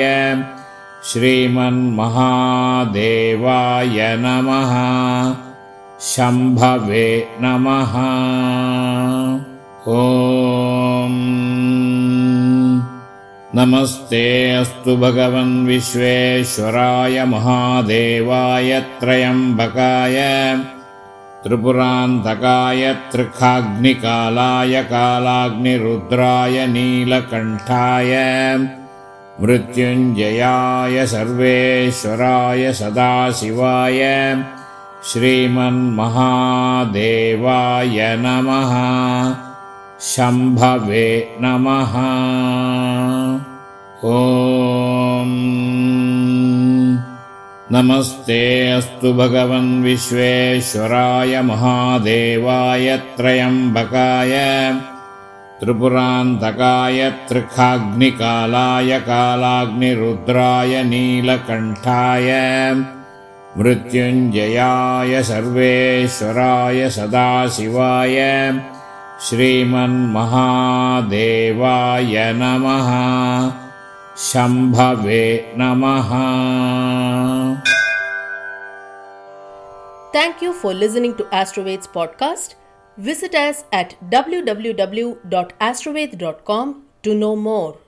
श्रीमन्महादेवाय नमः। शम्भवे नमः। ॐ नमस्ते अस्तु भगवन् विश्वेश्वराय महादेवाय त्र्यम्बकाय त्रिपुरान्तकाय त्रिखाग्निकालाय कालाग्निरुद्राय नीलकण्ठाय मृत्युञ्जयाय सर्वेश्वराय सदाशिवाय श्रीमन्महादेवाय नमः। शम्भवे नमः। ॐ नमस्ते अस्तु भगवन् विश्वेश्वराय महादेवाय त्र्यम्बकाय त्रिपुरान्तकाय त्रिखाग्निकालाय कालाग्निरुद्राय नीलकण्ठाय मृत्युञ्जयाय सर्वेश्वराय सदाशिवाय श्रीमन्महादेवाय नमः। शम्भवे नमः। Thank you for listening to Astroveds podcast. Visit us at www.astroveds.com to know more.